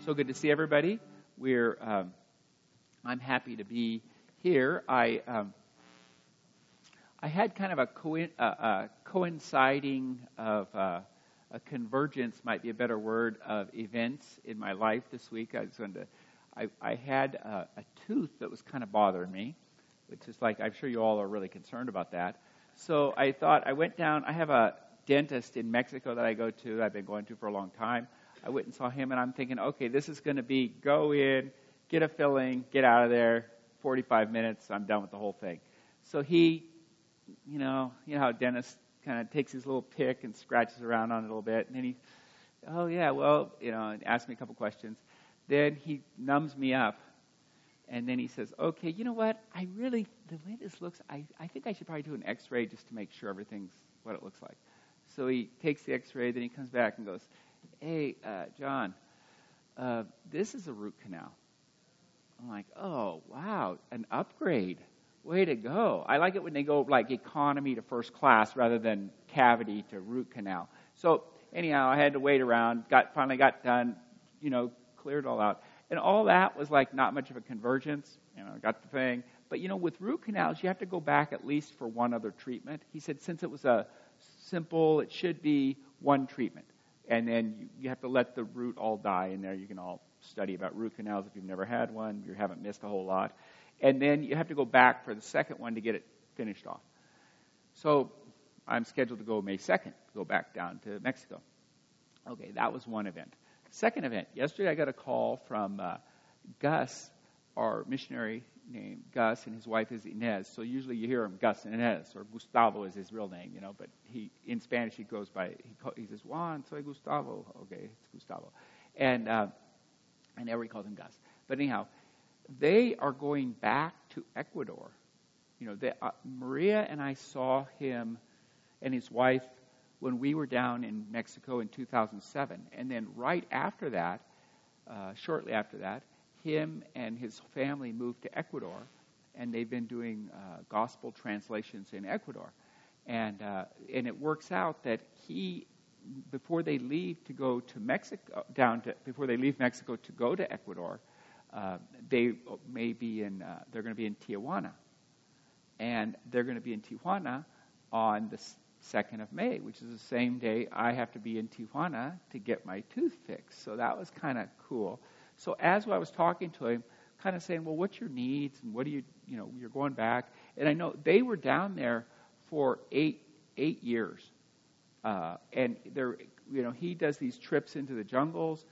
So good to see everybody. I'm happy to be here. I had kind of a coinciding of a convergence, might be a better word, of events in my life this week. I had a tooth that was kind of bothering me, which is like, I'm sure you all are really concerned about that. So I thought, I went down. I have a dentist in Mexico that I go to, I've been going to for a long time. I went and saw him, and I'm thinking, okay, this is going to be go in, get a filling, get out of there, 45 minutes, I'm done with the whole thing. So he, you know how a dentist kind of takes his little pick and scratches around on it a little bit, and then he, and asks me a couple questions. Then he numbs me up, and then he says, okay, you know what, the way this looks, I think I should probably do an x-ray just to make sure everything's what it looks like. So he takes the x-ray, then he comes back and goes, hey, John, this is a root canal. I'm like, oh, wow, an upgrade. Way to go. I like it when they go like economy to first class rather than cavity to root canal. So anyhow, I had to wait around, finally got done, cleared it all out. And all that was like not much of a convergence, got the thing. But, with root canals, you have to go back at least for one other treatment. He said since it was a simple, it should be one treatment. And then you have to let the root all die in there. You can all study about root canals if you've never had one. You haven't missed a whole lot. And then you have to go back for the second one to get it finished off. So I'm scheduled to go May 2nd, go back down to Mexico. Okay, that was one event. Second event, yesterday I got a call from Gus, our missionary named Gus, and his wife is Inez. So usually you hear him Gus and Inez, or Gustavo is his real name, but in Spanish he goes by, he says, Juan, soy Gustavo. Okay, it's Gustavo. And everybody calls him Gus. But anyhow, they are going back to Ecuador. Maria and I saw him and his wife when we were down in Mexico in 2007. And then right after that, shortly after that, him and his family moved to Ecuador, and they've been doing gospel translations in Ecuador. And it works out that before they leave to go to Mexico, before they leave Mexico to go to Ecuador, they're going to be in Tijuana. And they're going to be in Tijuana on the 2nd of May, which is the same day I have to be in Tijuana to get my tooth fixed. So that was kind of cool. So as I was talking to him, kind of saying, well, what's your needs? And what do you're going back. And I know they were down there for eight years. And he does these trips into the jungles.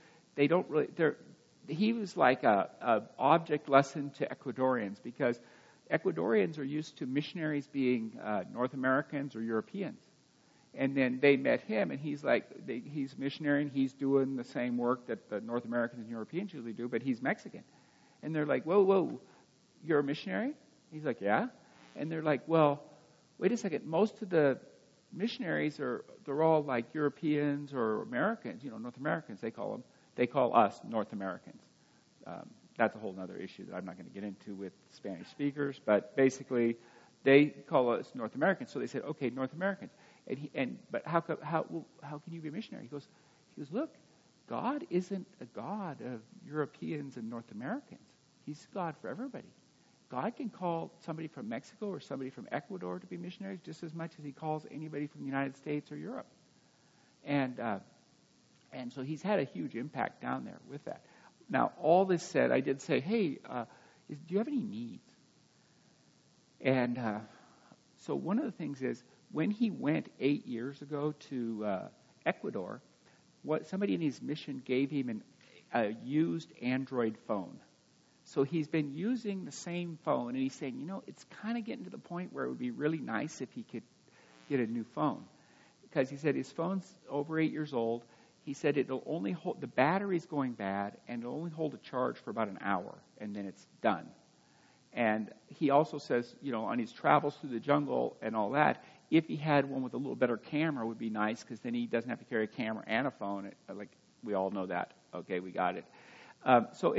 He was like a object lesson to Ecuadorians, because Ecuadorians are used to missionaries being North Americans or Europeans. And then they met him, and he's a missionary, and he's doing the same work that the North Americans and Europeans usually do, but he's Mexican. And they're like, whoa, you're a missionary? He's like, yeah. And they're like, well, wait a second, most of the missionaries they're all like Europeans or Americans, North Americans, they call them. They call us North Americans. That's a whole other issue that I'm not going to get into with Spanish speakers, but basically they call us North Americans. So they said, okay, North Americans. But how can you be a missionary? He goes, look, God isn't a God of Europeans and North Americans. He's God for everybody. God can call somebody from Mexico or somebody from Ecuador to be missionaries just as much as he calls anybody from the United States or Europe. And so he's had a huge impact down there with that. Now, all this said, I did say, hey, do you have any needs? And so one of the things is, when he went 8 years ago to Ecuador, somebody in his mission gave him a used Android phone. So he's been using the same phone, and he's saying, it's kind of getting to the point where it would be really nice if he could get a new phone. Because he said his phone's over 8 years old. He said it'll only hold, the battery's going bad, and it'll only hold a charge for about an hour, and then it's done. And he also says, on his travels through the jungle and all that, if he had one with a little better camera, it would be nice, because then he doesn't have to carry a camera and a phone. Like, we all know that. Okay, we got it. So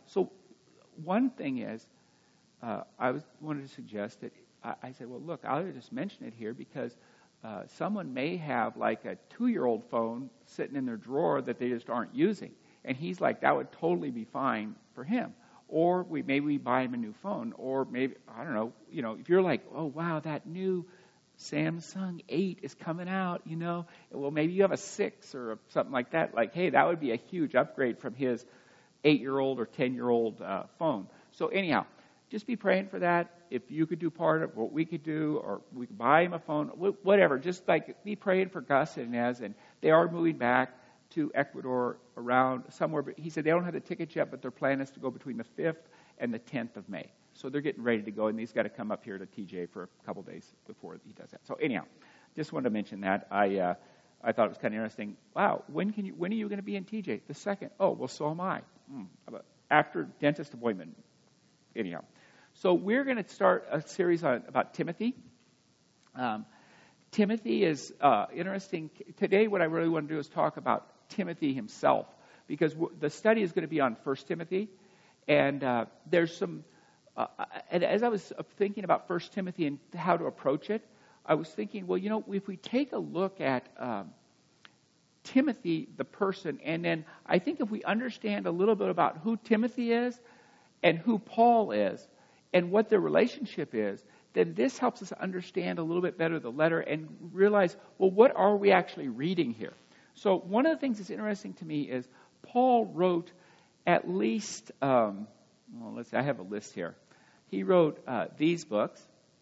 one thing is, wanted to suggest that I said, well, look, I'll just mention it here because someone may have like a 2-year-old phone sitting in their drawer that they just aren't using. And he's like, that would totally be fine for him. Or maybe we buy him a new phone. Or maybe, I don't know, if you're like, oh, wow, that new Samsung 8 is coming out, well, maybe you have a 6 or something like that. Like, hey, that would be a huge upgrade from his 8-year-old or 10-year-old phone. So anyhow, just be praying for that. If you could do part of what we could do, or we could buy him a phone, whatever. Just like be praying for Gus and Inez, and they are moving back to Ecuador around somewhere. But he said they don't have the tickets yet, but their plan is to go between the 5th and the 10th of May. So they're getting ready to go, and he's got to come up here to TJ for a couple days before he does that. So anyhow, just wanted to mention that. I thought it was kind of interesting. Wow, when are you going to be in TJ? The 2nd. Oh, well, so am I. After dentist appointment. Anyhow, so we're going to start a series about Timothy. Timothy is interesting. Today, what I really want to do is talk about Timothy himself, because the study is going to be on 1 Timothy, and there's some. And as I was thinking about 1 Timothy and how to approach it, I was thinking, well, if we take a look at Timothy, the person, and then I think if we understand a little bit about who Timothy is and who Paul is and what their relationship is, then this helps us understand a little bit better the letter and realize, well, what are we actually reading here? So one of the things that's interesting to me is Paul wrote at least, let's see, I have a list here. He wrote these books.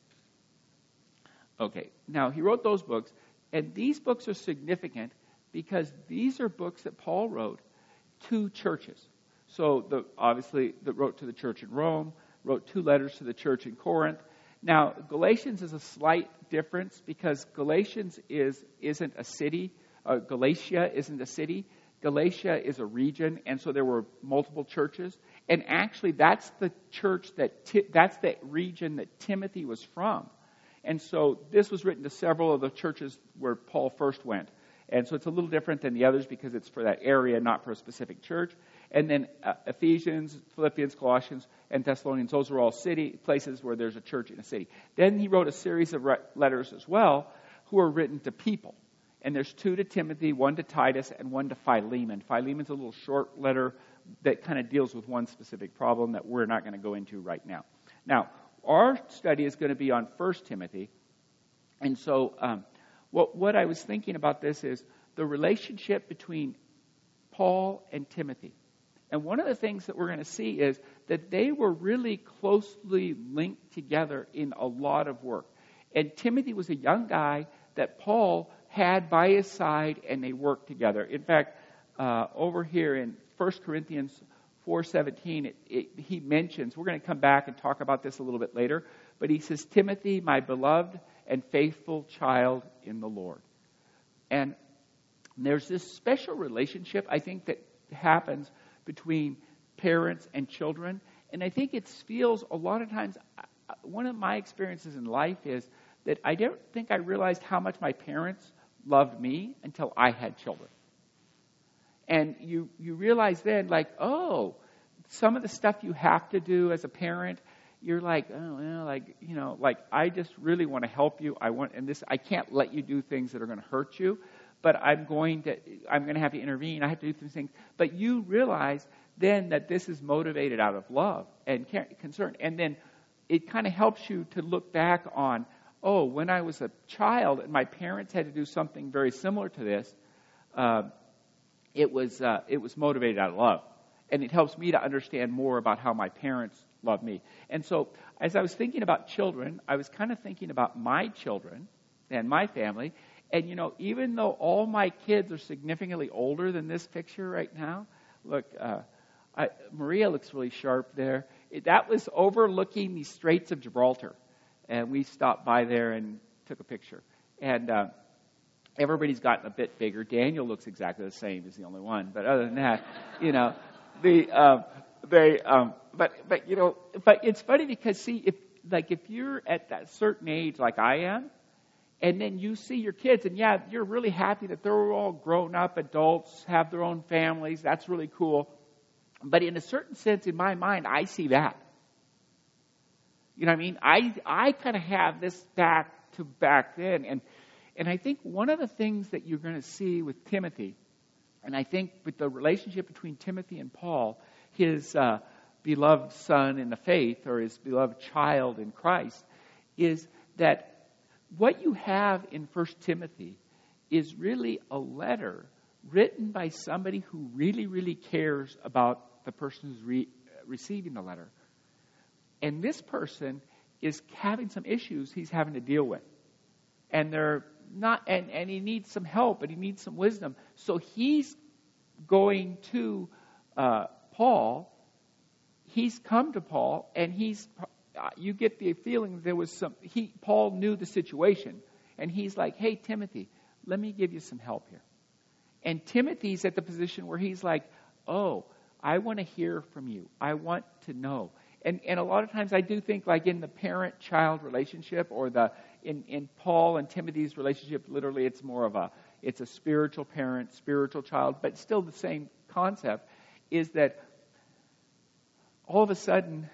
Okay, now he wrote those books, and these books are significant because these are books that Paul wrote to churches. So obviously, wrote to the church in Rome, wrote 2 letters to the church in Corinth. Now, Galatians is a slight difference because Galatians isn't a city. Galatia isn't a city. Galatia is a region, and so there were multiple churches. And actually, that's the church that's the region that Timothy was from. And so this was written to several of the churches where Paul first went. And so it's a little different than the others because it's for that area, not for a specific church. And then Ephesians, Philippians, Colossians, and Thessalonians, those are all places where there's a church in a city. Then he wrote a series of letters as well, who are written to people. And there's 2 to Timothy, 1 to Titus, and 1 to Philemon. Philemon's a little short letter that kind of deals with one specific problem that we're not going to go into right now. Now, our study is going to be on 1 Timothy. And so what I was thinking about this is the relationship between Paul and Timothy. And one of the things that we're going to see is that they were really closely linked together in a lot of work. And Timothy was a young guy that Paul had by his side, and they worked together. In fact, over here in 1 Corinthians 4:17, he mentions, we're going to come back and talk about this a little bit later, but he says, Timothy, my beloved and faithful child in the Lord. And there's this special relationship, I think, that happens between parents and children. And I think it feels a lot of times, one of my experiences in life is that I don't think I realized how much my parents loved me until I had children. And you realize then, like, oh, some of the stuff you have to do as a parent, you're like, oh, well, like I just really want to help you. I can't let you do things that are going to hurt you, but I'm going to have to intervene. I have to do things. But you realize then that this is motivated out of love and concern. And then it kind of helps you to look back on, oh, when I was a child and my parents had to do something very similar to this, it was motivated out of love. And it helps me to understand more about how my parents love me. And so as I was thinking about children, I was kind of thinking about my children and my family. And, even though all my kids are significantly older than this picture right now, look, Maria looks really sharp there. That was overlooking the Straits of Gibraltar. And we stopped by there and took a picture. And everybody's gotten a bit bigger. Daniel looks exactly the same. He's the only one. But other than that, but it's funny because, see, if you're at that certain age like I am, and then you see your kids, and yeah, you're really happy that they're all grown up adults, have their own families. That's really cool. But in a certain sense, in my mind, I see that. You know what I mean? I kind of have this back then. And I think one of the things that you're going to see with Timothy And I think with the relationship between Timothy and Paul, his beloved son in the faith, or his beloved child in Christ, is that what you have in 1 Timothy is really a letter written by somebody who really, really cares about the person who's receiving the letter. And this person is having some issues he's having to deal with. And they're not, and he needs some help, and he needs some wisdom. So he's going to Paul. He's come to Paul, and you get the feeling there was Paul knew the situation. And he's like, hey, Timothy, let me give you some help here. And Timothy's at the position where he's like, oh, I want to hear from you. I want to know. And a lot of times I do think, like in the parent-child relationship, or in Paul and Timothy's relationship, literally it's more of it's a spiritual parent, spiritual child, but still the same concept, is that all of a sudden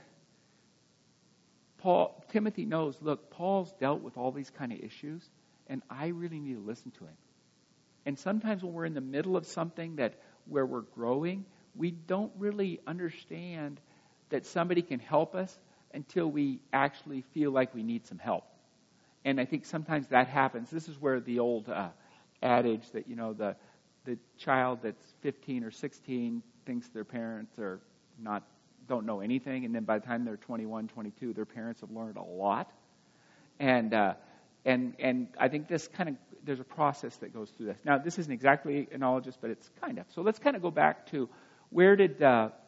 Timothy knows, look, Paul's dealt with all these kind of issues, and I really need to listen to him. And sometimes when we're in the middle of something where we're growing, we don't really understand that somebody can help us until we actually feel like we need some help. And I think sometimes that happens. This is where the old adage that, the child that's 15 or 16 thinks their parents don't know anything, and then by the time they're 21, 22, their parents have learned a lot. And I think there's a process that goes through this. Now, this isn't exactly analogous, but it's kind of. So let's kind of go back to, where did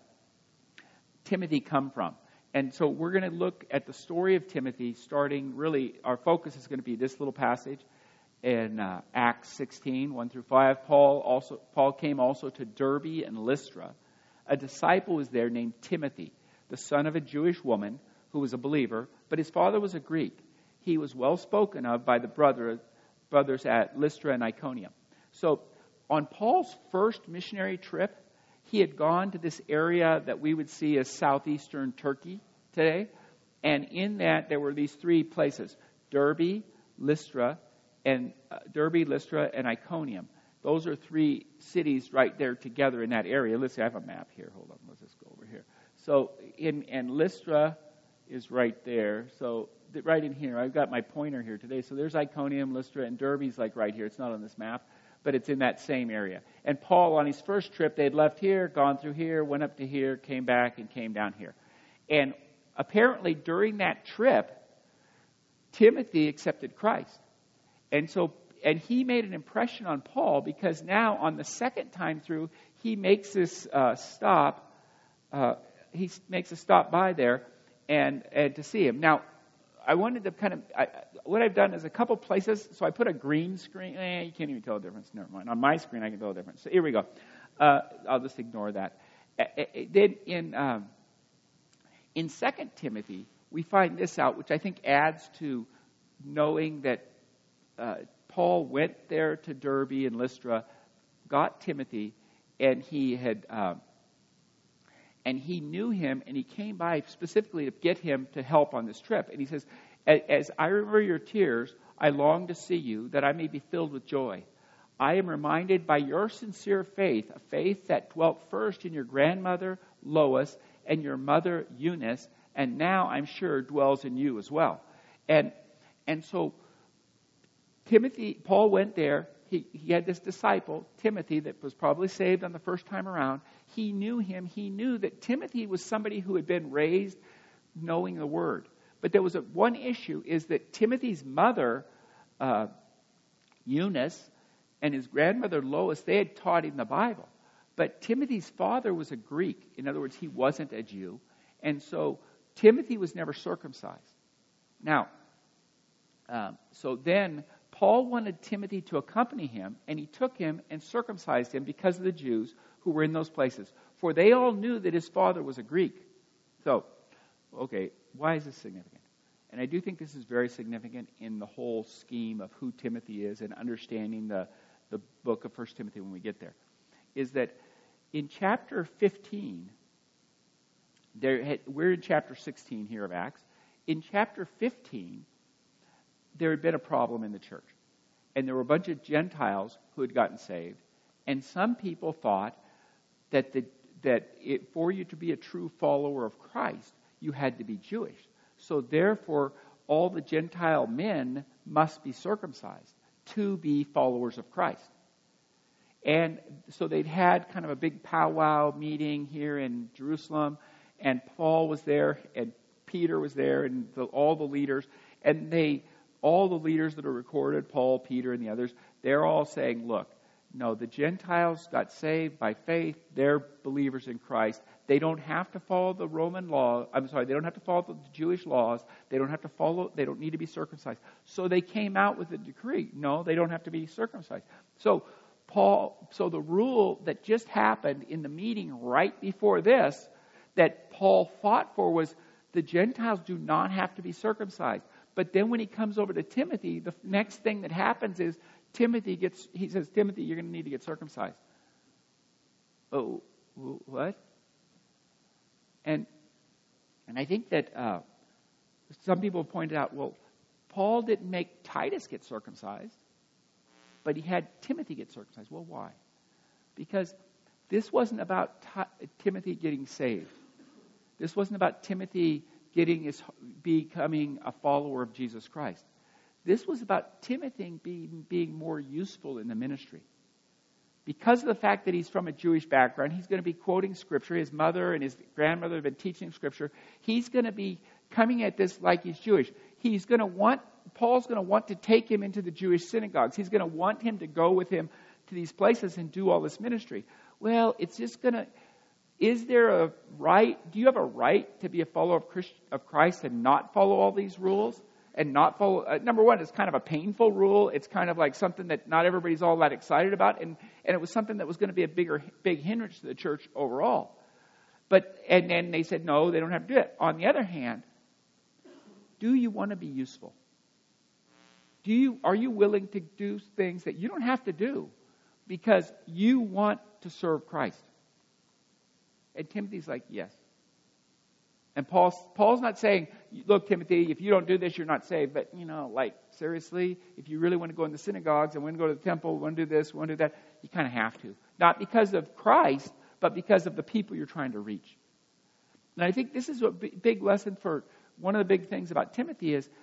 Timothy come from? And so we're going to look at the story of Timothy, starting really, our focus is going to be this little passage in Acts 16, 1 through 5. Paul came also to Derbe and Lystra. A disciple was there named Timothy, the son of a Jewish woman who was a believer, but his father was a Greek. He was well spoken of by the brothers at Lystra and Iconium. So on Paul's first missionary trip, he had gone to this area that we would see as southeastern Turkey today. And in that, there were these three places: Derbe, Lystra, and Iconium. Those are three cities right there together in that area. Let's see, I have a map here. Hold on, let's just go over here. So, and Lystra is right there. So, right in here, I've got my pointer here today. So there's Iconium, Lystra, and Derbe's like right here. It's not on this map, but it's in that same area. And Paul, on his first trip, they'd left here, gone through here, went up to here, came back, and came down here. And apparently during that trip, Timothy accepted Christ. And he made an impression on Paul, because now on the second time through, he makes this stop. He makes a stop by there and to see him. Now, I wanted to what I've done is a couple places. So I put a green screen. You can't even tell the difference. Never mind. On my screen, I can tell the difference. So here we go. I'll just ignore that. Then in 2 Timothy, we find this out, which I think adds to knowing that Paul went there to Derbe and Lystra, got Timothy, and he knew him, and he came by specifically to get him to help on this trip. And he says, as I remember your tears, I long to see you, that I may be filled with joy. I am reminded by your sincere faith, a faith that dwelt first in your grandmother Lois and your mother Eunice, and now I'm sure dwells in you as well. And so Paul went there. He had this disciple, Timothy, that was probably saved on the first time around. He knew him. He knew that Timothy was somebody who had been raised knowing the Word. But there was one issue, is that Timothy's mother, Eunice, and his grandmother Lois, they had taught him the Bible. But Timothy's father was a Greek. In other words, he wasn't a Jew. And so Timothy was never circumcised. Now, so then Paul wanted Timothy to accompany him, and he took him and circumcised him because of the Jews who were in those places. For they all knew that his father was a Greek. So, okay, why is this significant? And I do think this is very significant in the whole scheme of who Timothy is and understanding the book of 1 Timothy when we get there. Is that in chapter 15, we're in chapter 16 here of Acts. In chapter 15, there had been a problem in the church. And there were a bunch of Gentiles who had gotten saved. And some people thought that for you to be a true follower of Christ, you had to be Jewish. So therefore, all the Gentile men must be circumcised to be followers of Christ. And so they'd had kind of a big powwow meeting here in Jerusalem, and Paul was there, and Peter was there, and all the leaders, and all the leaders that are recorded, Paul, Peter, and the others, they're all saying, look, no, the Gentiles got saved by faith. They're believers in Christ. They don't have to follow the Roman law. They don't have to follow the Jewish laws. They don't need to be circumcised. So they came out with a decree. No, they don't have to be circumcised. So the rule that just happened in the meeting right before this, that Paul fought for, was the Gentiles do not have to be circumcised. But then when he comes over to Timothy, the next thing that happens is he says, Timothy, you're going to need to get circumcised. Oh, what? And I think that some people have pointed out, well, Paul didn't make Titus get circumcised, but he had Timothy get circumcised. Well, why? Because this wasn't about Timothy getting saved. This wasn't about Timothy becoming a follower of Jesus Christ. This was about Timothy being more useful in the ministry. Because of the fact that he's from a Jewish background, he's going to be quoting Scripture. His mother and his grandmother have been teaching Scripture. He's going to be coming at this like he's Jewish. Paul's going to want to take him into the Jewish synagogues. He's going to want him to go with him to these places and do all this ministry. Well, is there a right? Do you have a right to be a follower of Christ and not follow all these rules? And not follow, number one, it's kind of a painful rule. It's kind of like something that not everybody's all that excited about. And it was something that was going to be a big hindrance to the church overall. And then they said, no, they don't have to do it. On the other hand, do you want to be useful? Are you willing to do things that you don't have to do because you want to serve Christ? And Timothy's like, yes. And Paul's not saying, look, Timothy, if you don't do this, you're not saved. But, seriously, if you really want to go in the synagogues and want to go to the temple, want to do this, want to do that, you kind of have to. Not because of Christ, but because of the people you're trying to reach. And I think this is a big lesson for one of the big things about Timothy is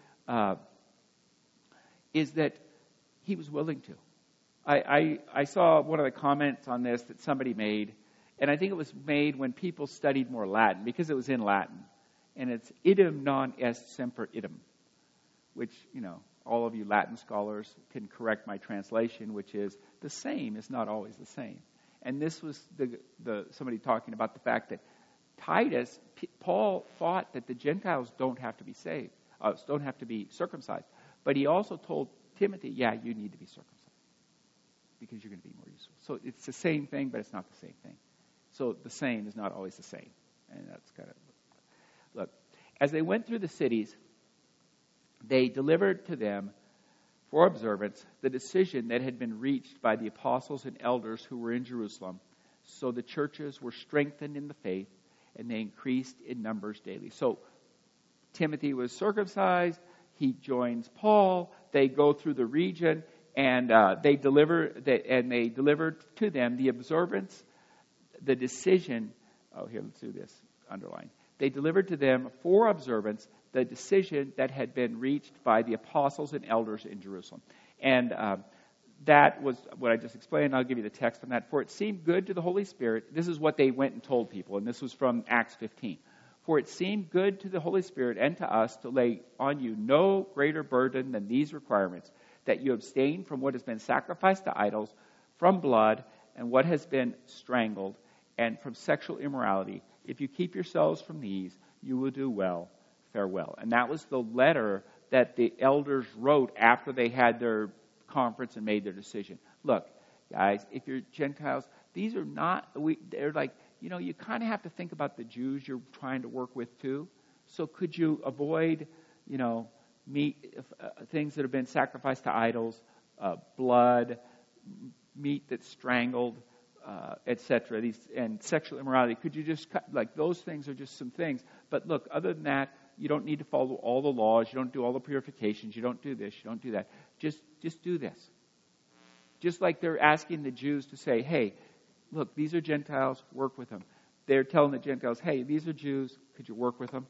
that he was willing to. I saw one of the comments on this that somebody made, and I think it was made when people studied more Latin, because it was in Latin. And it's idem non est semper idem, which, all of you Latin scholars can correct my translation, which is the same is not always the same. And this was somebody talking about the fact that Paul thought that the Gentiles don't have to be saved, don't have to be circumcised. But he also told Timothy, yeah, you need to be circumcised because you're going to be more useful. So it's the same thing, but it's not the same thing. So the same is not always the same. And that's kind of... Look, as they went through the cities, they delivered to them for observance the decision that had been reached by the apostles and elders who were in Jerusalem. So the churches were strengthened in the faith, and they increased in numbers daily. So Timothy was circumcised. He joins Paul. They go through the region, and they delivered to them the observance, the decision. Oh, here, let's do this. Underline. They delivered to them for observance the decision that had been reached by the apostles and elders in Jerusalem. And that was what I just explained. I'll give you the text on that. For it seemed good to the Holy Spirit. This is what they went and told people, and this was from Acts 15. For it seemed good to the Holy Spirit and to us to lay on you no greater burden than these requirements, that you abstain from what has been sacrificed to idols, from blood, and what has been strangled, and from sexual immorality. If you keep yourselves from these, you will do well. Farewell. And that was the letter that the elders wrote after they had their conference and made their decision. Look, guys, if you're Gentiles, these are not, they're like, you kind of have to think about the Jews you're trying to work with too. So could you avoid, things that have been sacrificed to idols, blood, meat that's strangled, etc. And sexual immorality. Could you just cut, those things are just some things. But look, other than that, you don't need to follow all the laws. You don't do all the purifications. You don't do this. You don't do that. Just do this. Just like they're asking the Jews to say, hey, look, these are Gentiles, work with them. They're telling the Gentiles, hey, these are Jews, could you work with them?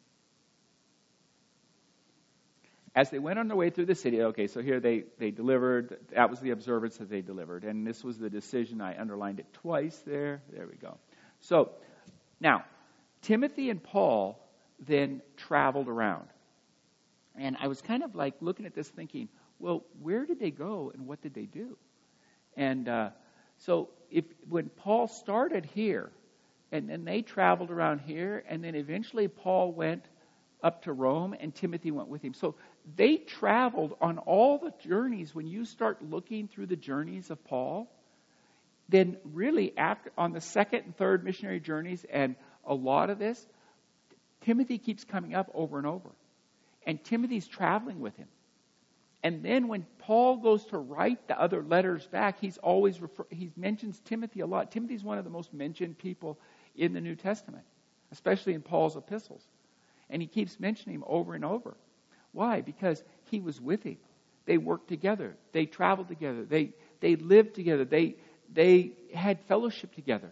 As they went on their way through the city, okay, so here they delivered, that was the observance that they delivered. And this was the decision, I underlined it twice there. There we go. So, now, Timothy and Paul then traveled around. And I was kind of like looking at this thinking, well, where did they go and what did they do? And so when Paul started here, and then they traveled around here, and then eventually Paul went up to Rome, and Timothy went with him. So they traveled on all the journeys. When you start looking through the journeys of Paul, then really on the second and third missionary journeys, and a lot of this, Timothy keeps coming up over and over. And Timothy's traveling with him. And then when Paul goes to write the other letters back, he mentions Timothy a lot. Timothy's one of the most mentioned people in the New Testament, especially in Paul's epistles. And he keeps mentioning him over and over. Why? Because he was with him. They worked together. They traveled together. They lived together. They had fellowship together.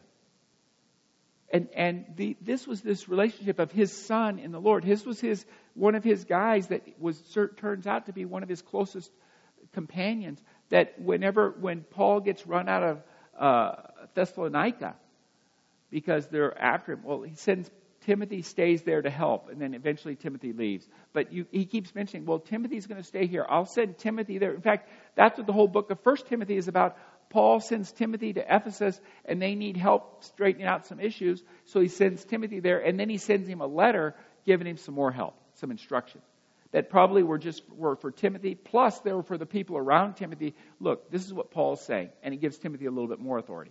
And this was this relationship of his son in the Lord. This was one of his guys that turns out to be one of his closest companions. That when Paul gets run out of Thessalonica, because they're after him, well, he sends Timothy, stays there to help, and then eventually Timothy leaves. But he keeps mentioning, well, Timothy's going to stay here. I'll send Timothy there. In fact, that's what the whole book of 1 Timothy is about. Paul sends Timothy to Ephesus, and they need help straightening out some issues. So he sends Timothy there, and then he sends him a letter giving him some more help, some instruction. That probably were for Timothy, plus they were for the people around Timothy. Look, this is what Paul's saying, and he gives Timothy a little bit more authority.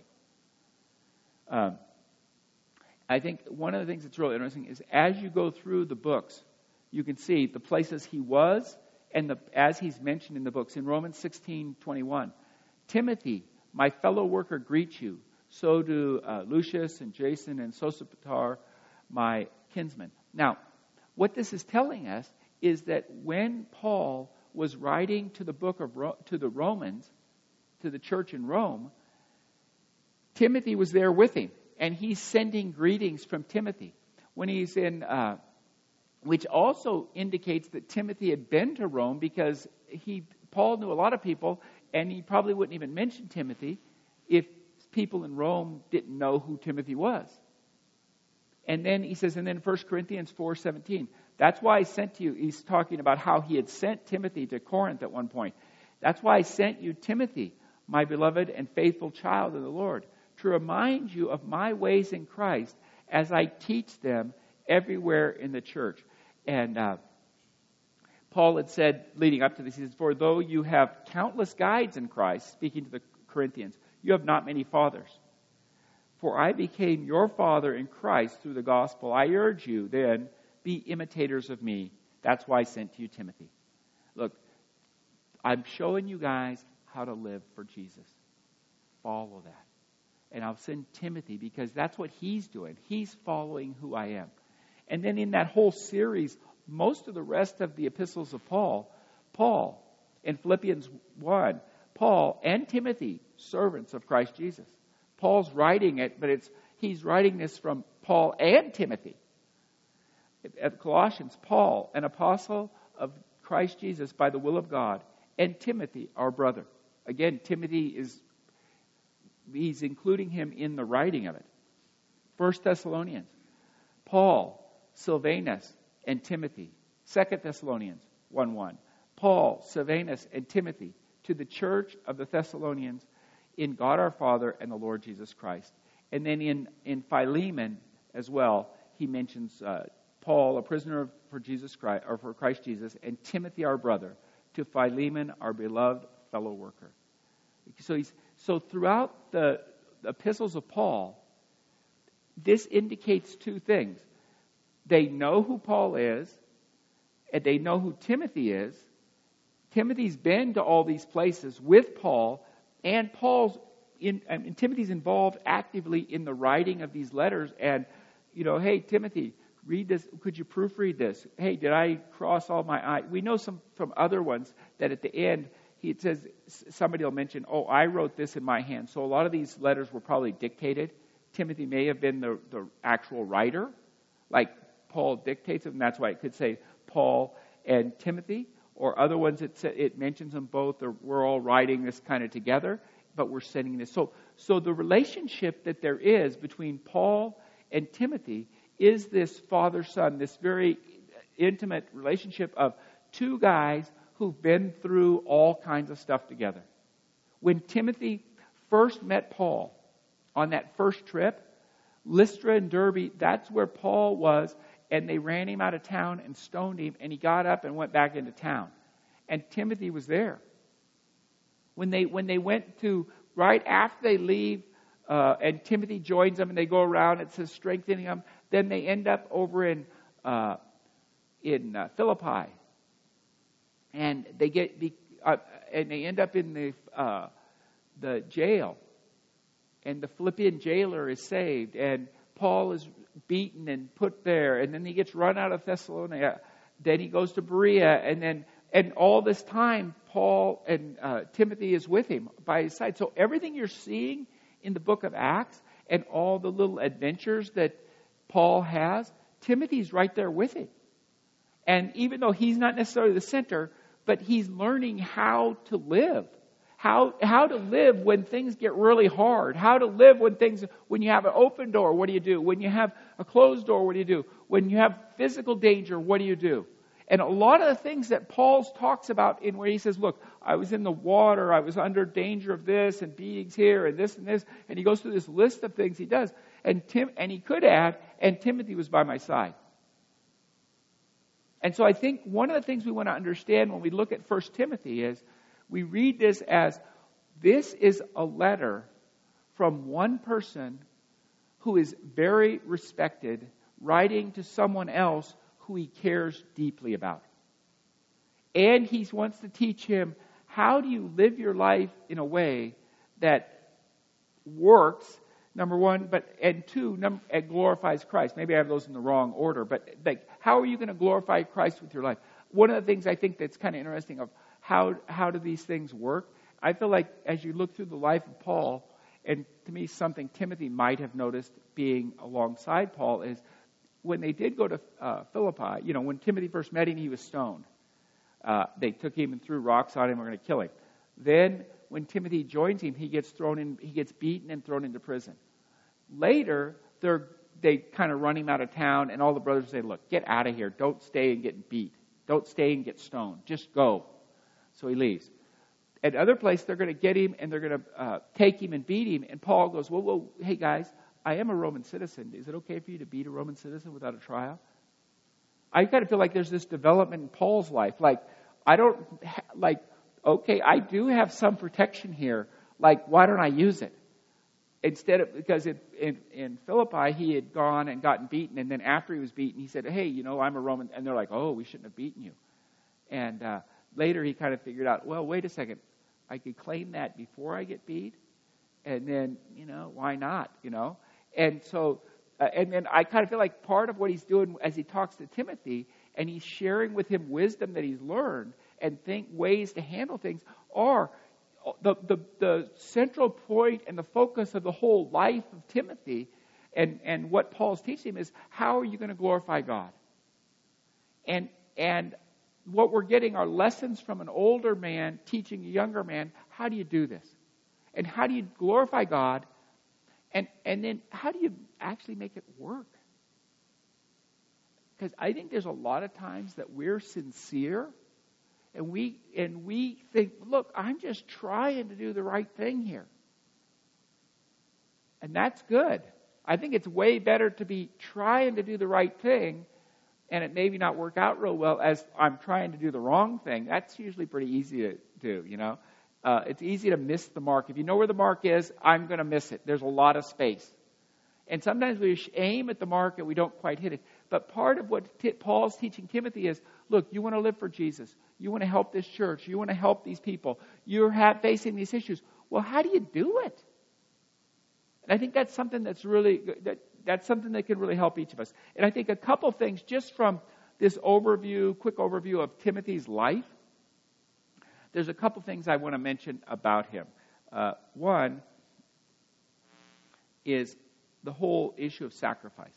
I think one of the things that's really interesting is as you go through the books, you can see the places he was, and as he's mentioned in the books. In Romans 16:21, Timothy, my fellow worker, greets you. So do Lucius and Jason and Sosipater, my kinsmen. Now, what this is telling us is that when Paul was writing to the the Romans, to the church in Rome, Timothy was there with him, and he's sending greetings from Timothy. When he's in, which also indicates that Timothy had been to Rome, because Paul knew a lot of people. And he probably wouldn't even mention Timothy if people in Rome didn't know who Timothy was. And then he says, and then 1 Corinthians 4:17, that's why I sent you, he's talking about how he had sent Timothy to Corinth at one point. That's why I sent you Timothy, my beloved and faithful child of the Lord, to remind you of my ways in Christ as I teach them everywhere in the church. And Paul had said, leading up to this, he says, for though you have countless guides in Christ, speaking to the Corinthians, you have not many fathers. For I became your father in Christ through the gospel. I urge you, then, be imitators of me. That's why I sent to you Timothy. Look, I'm showing you guys how to live for Jesus. Follow that. And I'll send Timothy because that's what he's doing. He's following who I am. And then in that whole series, most of the rest of the epistles of Paul in Philippians 1, Paul and Timothy, servants of Christ Jesus. Paul's writing it, but he's writing this from Paul and Timothy. At Colossians, Paul, an apostle of Christ Jesus by the will of God, and Timothy, our brother. Again, Timothy he's including him in the writing of it. 1 Thessalonians, Paul, Silvanus, and Timothy. 2 Thessalonians 1:1. Paul, Silvanus, and Timothy to the church of the Thessalonians in God our Father and the Lord Jesus Christ. And then in Philemon as well, he mentions Paul, a prisoner for Jesus Christ, or for Christ Jesus, and Timothy, our brother, to Philemon, our beloved fellow worker. So throughout the epistles of Paul, this indicates two things. They know who Paul is, and they know who Timothy is. Timothy's been to all these places with Paul, and Timothy's involved actively in the writing of these letters. And, hey, Timothy, read this. Could you proofread this? Hey, did I cross all my I's? We know some from other ones that at the end, It says, somebody will mention, oh, I wrote this in my hand. So a lot of these letters were probably dictated. Timothy may have been the actual writer, like Paul dictates them, and that's why it could say Paul and Timothy. Or other ones, it mentions them both, or we're all writing this kind of together, but we're sending this. So the relationship that there is between Paul and Timothy is this father-son, this very intimate relationship of two guys who've been through all kinds of stuff together. When Timothy first met Paul on that first trip, Lystra and Derbe, that's where Paul was, and they ran him out of town and stoned him, and he got up and went back into town. And Timothy was there. When they went to, right after they leave, and Timothy joins them, and they go around, it says strengthening them, then they end up over in Philippi. And they end up in the jail. And the Philippian jailer is saved, and Paul is beaten and put there, and then he gets run out of Thessalonica. Then he goes to Berea, and all this time, Paul and Timothy is with him by his side. So everything you're seeing in the book of Acts and all the little adventures that Paul has, Timothy's right there with him. And even though he's not necessarily the center, but he's learning how to live. How to live when things get really hard. How to live when you have an open door, what do you do? When you have a closed door, what do you do? When you have physical danger, what do you do? And a lot of the things that Paul talks about in where he says, look, I was in the water, I was under danger of this, and beatings here, and this, and he goes through this list of things he does. And he could add, and Timothy was by my side. And so I think one of the things we want to understand when we look at 1 Timothy is, we read this as, this is a letter from one person who is very respected, writing to someone else who he cares deeply about. And he wants to teach him, how do you live your life in a way that works, number one, and two, and glorifies Christ. Maybe I have those in the wrong order, but how are you going to glorify Christ with your life? One of the things I think that's kind of interesting of how do these things work? I feel like as you look through the life of Paul, and to me something Timothy might have noticed being alongside Paul is when they did go to Philippi, when Timothy first met him, he was stoned. They took him and threw rocks on him, were going to kill him. Then when Timothy joins him, he gets beaten and thrown into prison. Later, they kind of run him out of town, and all the brothers say, look, get out of here. Don't stay and get beat. Don't stay and get stoned. Just go. So he leaves. At other places, they're going to get him and they're going to take him and beat him. And Paul goes, whoa, hey guys, I am a Roman citizen. Is it okay for you to beat a Roman citizen without a trial? I kind of feel like there's this development in Paul's life. Okay, I do have some protection here. Why don't I use it? Because in Philippi, he had gone and gotten beaten. And then after he was beaten, he said, hey, I'm a Roman. And they're like, oh, we shouldn't have beaten you. And later he kind of figured out, well, wait a second. I could claim that before I get beat. And then, why not, And so, and then I kind of feel like part of what he's doing as he talks to Timothy, and he's sharing with him wisdom that he's learned and ways to handle things, are the central point and the focus of the whole life of Timothy and what Paul's teaching him is, how are you going to glorify God? And what we're getting are lessons from an older man teaching a younger man, how do you do this? And how do you glorify God? And then how do you actually make it work? Because I think there's a lot of times that we're sincere and we think, look, I'm just trying to do the right thing here. And that's good. I think it's way better to be trying to do the right thing and it maybe not work out real well as I'm trying to do the wrong thing. That's usually pretty easy to do, It's easy to miss the mark. If you know where the mark is, I'm going to miss it. There's a lot of space. And sometimes we aim at the mark and we don't quite hit it. But part of what Paul's teaching Timothy is, look, you want to live for Jesus. You want to help this church. You want to help these people. You're facing these issues. Well, how do you do it? And I think that's something that's really that's something that can really help each of us. And I think a couple things just from this quick overview of Timothy's life there's a couple things I want to mention about him. One is the whole issue of sacrifice.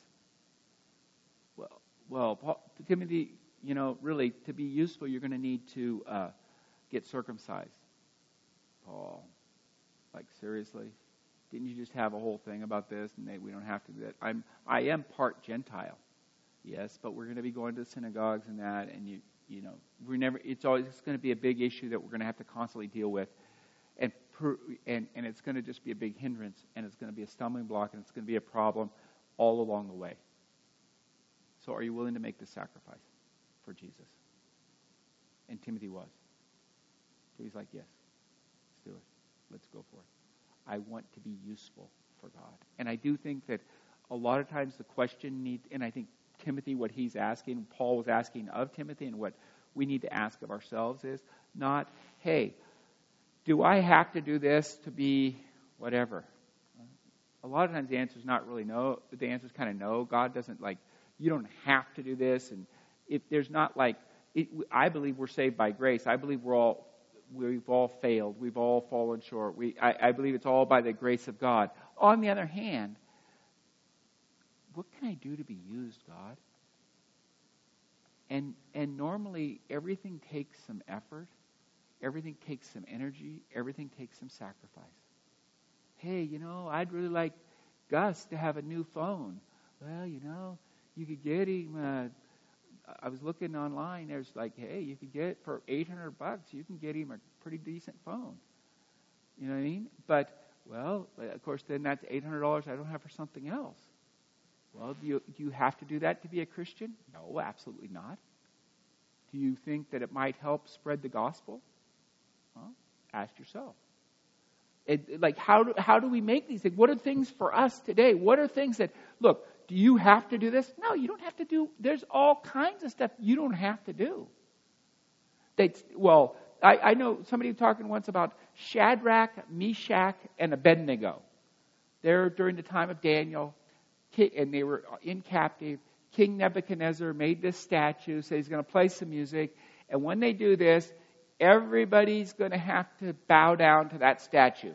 Well, Timothy, really, to be useful, you're going to need to get circumcised. Paul, like, seriously? Didn't you just have a whole thing about this, and we don't have to do that? I am part Gentile, yes, but we're going to be going to synagogues and that, and it's always going to be a big issue that we're going to have to constantly deal with, and it's going to just be a big hindrance, and it's going to be a stumbling block, and it's going to be a problem all along the way. So are you willing to make the sacrifice for Jesus? And Timothy was. Timothy's like, yes, let's do it. Let's go for it. I want to be useful for God. And I do think that a lot of times the question needs, and I think Timothy, what he's asking, Paul was asking of Timothy, and what we need to ask of ourselves is not, hey, do I have to do this to be whatever? A lot of times the answer is not really no. The answer is kind of no. God doesn't you don't have to do this. And there's not I believe we're saved by grace. I believe we've all failed. We've all fallen short. I believe it's all by the grace of God. On the other hand, what can I do to be used, God? And normally everything takes some effort. Everything takes some energy. Everything takes some sacrifice. Hey, I'd really like Gus to have a new phone. Well, you could get him. I was looking online. There's hey, you could get for $800. You can get him a pretty decent phone. You know what I mean? But of course, then that's $800 I don't have for something else. Well, do you have to do that to be a Christian? No, absolutely not. Do you think that it might help spread the gospel? Well, ask yourself. How do we make these things? What are things for us today? What are things that, look, do you have to do this? No, you don't have to do. There's all kinds of stuff you don't have to do. I know somebody was talking once about Shadrach, Meshach, and Abednego. They're during the time of Daniel, and they were in captive. King Nebuchadnezzar made this statue, said he's going to play some music, and when they do this, everybody's going to have to bow down to that statue.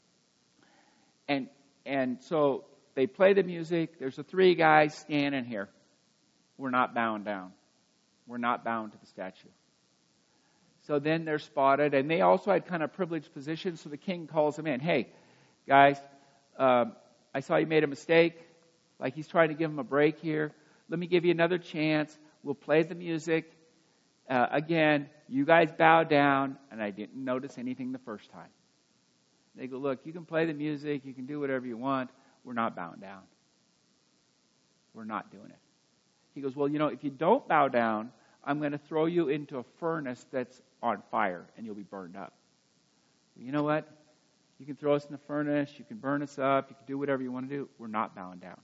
And so they play the music. There's the three guys standing here. We're not bowing down. We're not bound to the statue. So then they're spotted, and they also had kind of privileged positions, so the king calls them in. Hey, guys, I saw you made a mistake. He's trying to give them a break here. Let me give you another chance. We'll play the music. Again, you guys bow down, and I didn't notice anything the first time. They go, look, you can play the music, you can do whatever you want. We're not bowing down. We're not doing it. He goes, well, if you don't bow down, I'm going to throw you into a furnace that's on fire, and you'll be burned up. Well, you know what? You can throw us in the furnace, you can burn us up, you can do whatever you want to do. We're not bowing down.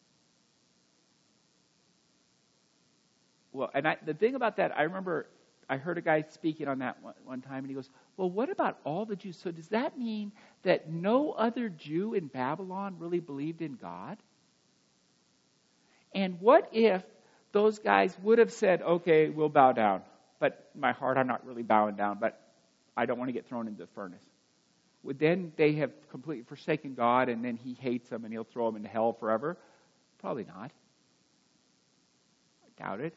Well, and the thing about that, I remember I heard a guy speaking on that one time, and he goes, well, what about all the Jews? So does that mean that no other Jew in Babylon really believed in God? And what if those guys would have said, okay, we'll bow down, but in my heart I'm not really bowing down, but I don't want to get thrown into the furnace. Would then they have completely forsaken God, and then he hates them and he'll throw them into hell forever? Probably not. I doubt it.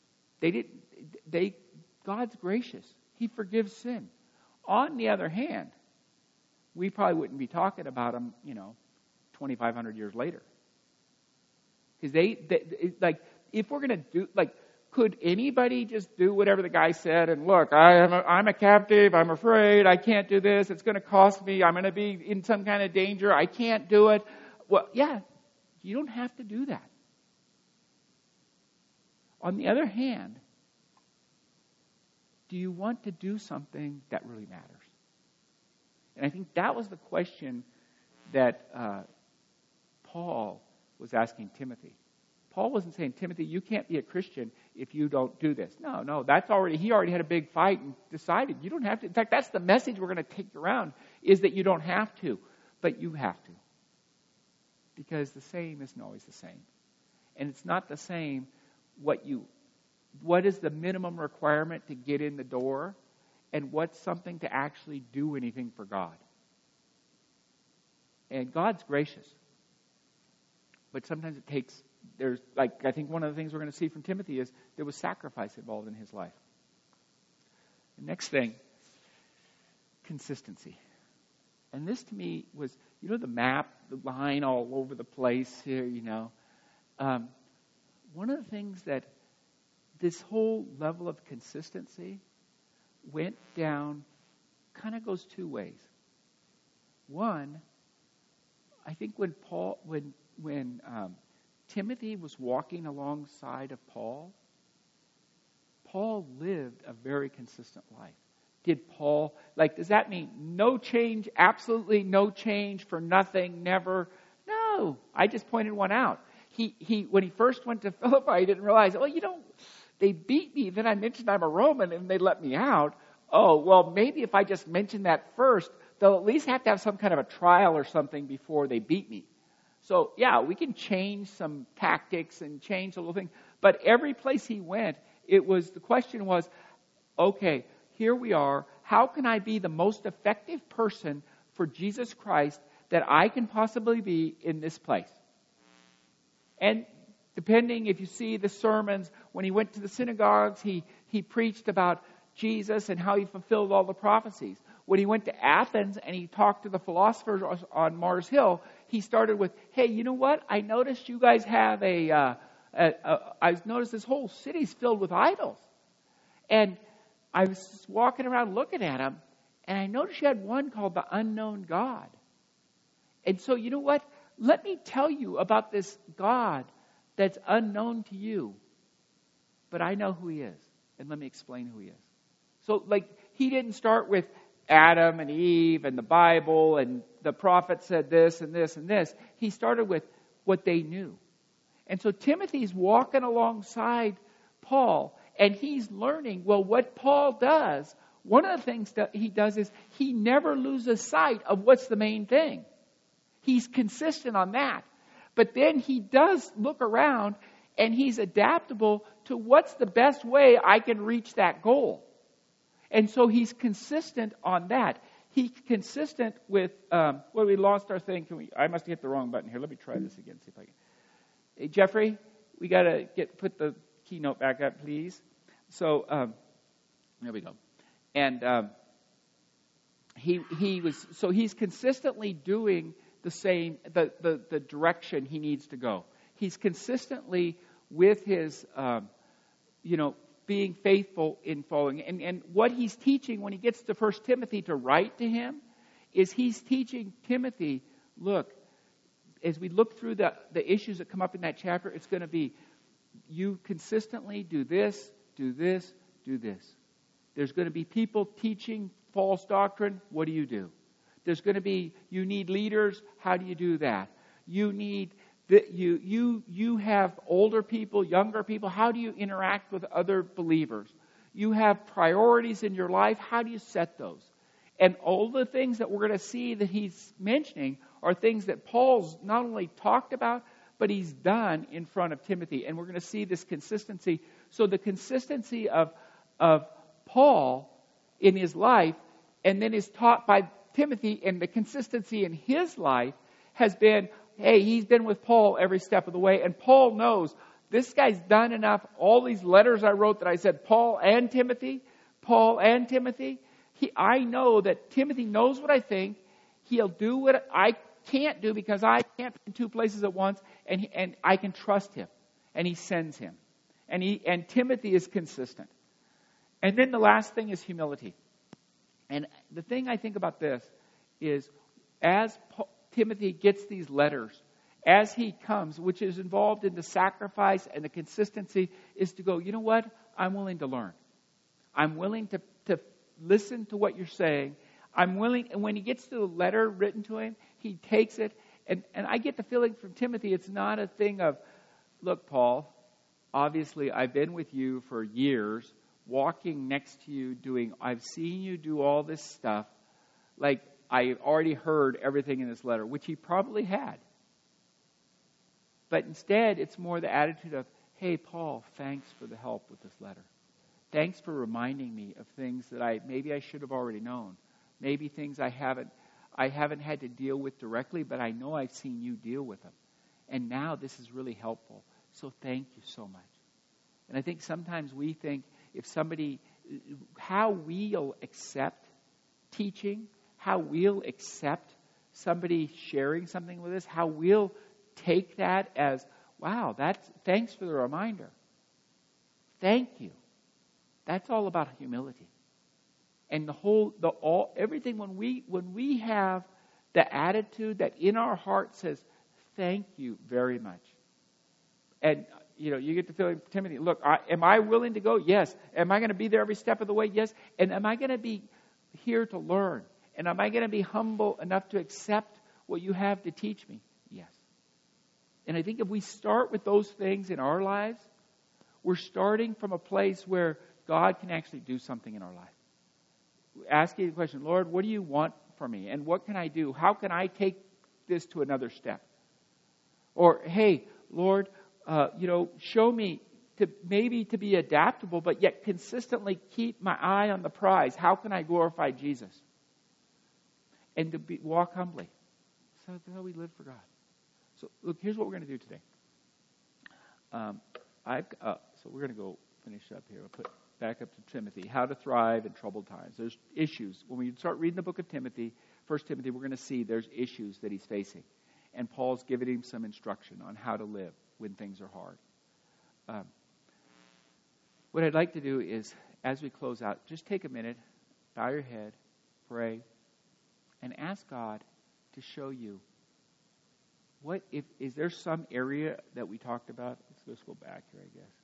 God's gracious. He forgives sin. On the other hand, we probably wouldn't be talking about them, 2,500 years later. Because if we're going to do, could anybody just do whatever the guy said and look, I'm a captive, I'm afraid, I can't do this, it's going to cost me, I'm going to be in some kind of danger, I can't do it. Well, yeah, you don't have to do that. On the other hand, do you want to do something that really matters? And I think that was the question that Paul was asking Timothy. Paul wasn't saying, Timothy, you can't be a Christian if you don't do this. No, he already had a big fight and decided you don't have to. In fact, that's the message we're going to take around, is that you don't have to, but you have to. Because the same isn't always the same. And it's not the same what is the minimum requirement to get in the door, and what's something to actually do anything for God. And God's gracious. But sometimes it takes, I think one of the things we're going to see from Timothy is there was sacrifice involved in his life. The next thing, consistency. And this to me was, the map, the line all over the place here, one of the things that this whole level of consistency went down, kind of goes two ways. One, I think when Timothy was walking alongside of Paul lived a very consistent life. Did Paul, does that mean no change, absolutely no change for nothing, never? No, I just pointed one out. He when he first went to Philippi, he didn't realize, they beat me, then I mentioned I'm a Roman and they let me out. Oh, well, maybe if I just mention that first, they'll at least have to have some kind of a trial or something before they beat me. So, yeah, we can change some tactics and change a little thing. But every place he went, the question was, okay, here we are. How can I be the most effective person for Jesus Christ that I can possibly be in this place? And depending, if you see the sermons, when he went to the synagogues, he preached about Jesus and how he fulfilled all the prophecies. When he went to Athens and he talked to the philosophers on Mars Hill, he started with, hey, you know what? I noticed you guys have I noticed this whole city's filled with idols. And I was walking around looking at them, and I noticed you had one called the Unknown God. And so, you know what? Let me tell you about this God that's unknown to you. But I know who he is. And let me explain who he is. So, he didn't start with Adam and Eve and the Bible and the prophet said this and this and this. He started with what they knew. And so Timothy's walking alongside Paul, and he's learning, what Paul does, one of the things that he does is he never loses sight of what's the main thing. He's consistent on that. But then he does look around, and he's adaptable to what's the best way I can reach that goal. And so he's consistent on that. He's consistent with, we lost our thing. I must have hit the wrong button here. Let me try this again, see if I can. Hey, Jeffrey, we got to put the keynote back up, please. So, there we go. And he's consistently doing the same, the direction he needs to go. He's consistently with his, being faithful in following. And what he's teaching when he gets to 1 Timothy to write to him is he's teaching Timothy, look, as we look through the issues that come up in that chapter, it's going to be, you consistently do this, do this, do this. There's going to be people teaching false doctrine. What do you do? There's going to be, you need leaders. How do you do that? You need, you have older people, younger people. How do you interact with other believers? You have priorities in your life. How do you set those? And all the things that we're going to see that he's mentioning are things that Paul's not only talked about, but he's done in front of Timothy. And we're going to see this consistency. So the consistency of Paul in his life, and then is taught by Timothy, and the consistency in his life has been, hey, he's been with Paul every step of the way. And Paul knows, this guy's done enough. All these letters I wrote that I said, Paul and Timothy. I know that Timothy knows what I think. He'll do what I can't do because I can't be in two places at once, and I can trust him. And he sends him. And Timothy is consistent. And then the last thing is humility. And the thing I think about this is, as Timothy gets these letters, as he comes, which is involved in the sacrifice and the consistency, is to go, you know what? I'm willing to learn. I'm willing to listen to what you're saying. I'm willing, and when he gets to the letter written to him, he takes it. And I get the feeling from Timothy, it's not a thing of, look, Paul, obviously I've been with you for years, walking next to you, I've seen you do all this stuff. Like, I already heard everything in this letter, which he probably had. But instead, it's more the attitude of, hey, Paul, thanks for the help with this letter. Thanks for reminding me of things that maybe I should have already known. Maybe things I haven't had to deal with directly, but I know I've seen you deal with them. And now this is really helpful. So thank you so much. And I think sometimes we think how we'll accept teaching, how we'll accept somebody sharing something with us, how we'll take that as, wow, thanks for the reminder. Thank you. That's all about humility. And everything when we have the attitude that in our heart says, thank you very much. And you get the feeling, Timothy, look, am I willing to go? Yes. Am I going to be there every step of the way? Yes. And am I going to be here to learn? And am I going to be humble enough to accept what you have to teach me? Yes. And I think if we start with those things in our lives, we're starting from a place where God can actually do something in our life. Asking the question, Lord, what do you want from me? And what can I do? How can I take this to another step? Or, hey, Lord, show me to be adaptable, but yet consistently keep my eye on the prize. How can I glorify Jesus? And to walk humbly. So that's how we live for God. So look, here's what we're going to do today. So we're going to go finish up here. We'll put back up to Timothy. How to thrive in troubled times. There's issues. When we start reading the book of Timothy, 1 Timothy, we're going to see there's issues that he's facing. And Paul's giving him some instruction on how to live when things are hard. What I'd like to do is, as we close out, just take a minute, bow your head, pray, and ask God to show you is there some area that we talked about? Let's go back here, I guess.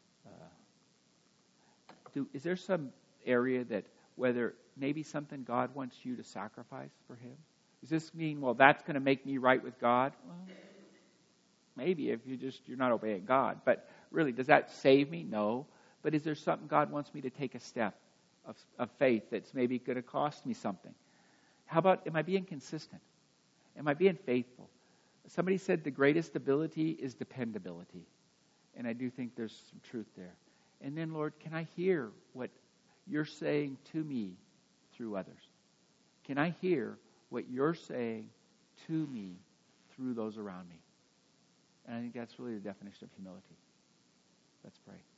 Is there some area that whether maybe something God wants you to sacrifice for Him? Does this mean, well, that's going to make me right with God? Well, maybe if you're not obeying God. But really, does that save me? No. But is there something God wants me to take a step of faith that's maybe going to cost me something? How about, am I being consistent? Am I being faithful? Somebody said the greatest ability is dependability. And I do think there's some truth there. And then, Lord, can I hear what you're saying to me through others? Can I hear what you're saying to me through those around me? And I think that's really the definition of humility. Let's pray.